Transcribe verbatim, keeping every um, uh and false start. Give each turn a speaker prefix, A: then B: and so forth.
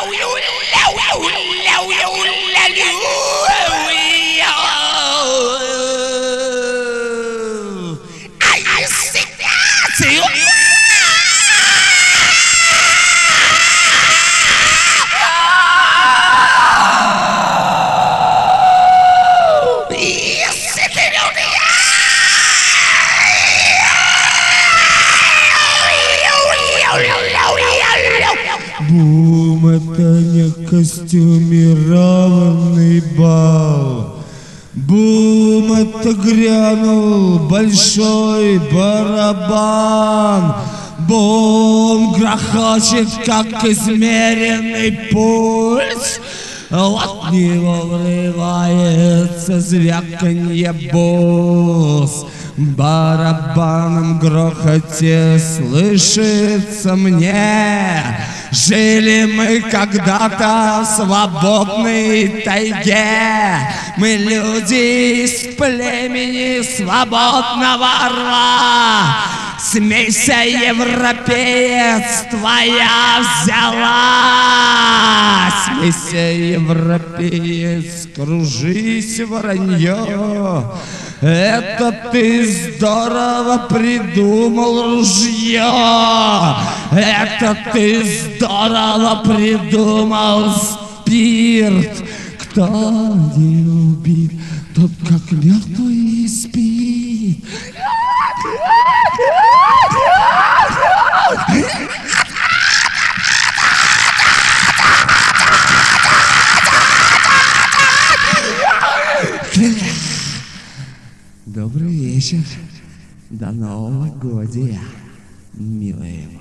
A: Бум, это не костюмированный бал. Бум, это грянул большой барабан. Бум, грохочет, как измеренный пульс. От него врывается звяканье бус. В барабанном грохоте слышится мне: жили мы когда-то в свободной тайге. Мы люди из племени свободного орла. Смейся, европеец, твоя взяла. Смейся, европеец, кружись, воронье. Это ты здорово придумал ружье. Это ты здорово придумал спирт. Кто не убит, тот как мертвый спит. Добрый вечер. До Нового года, милые.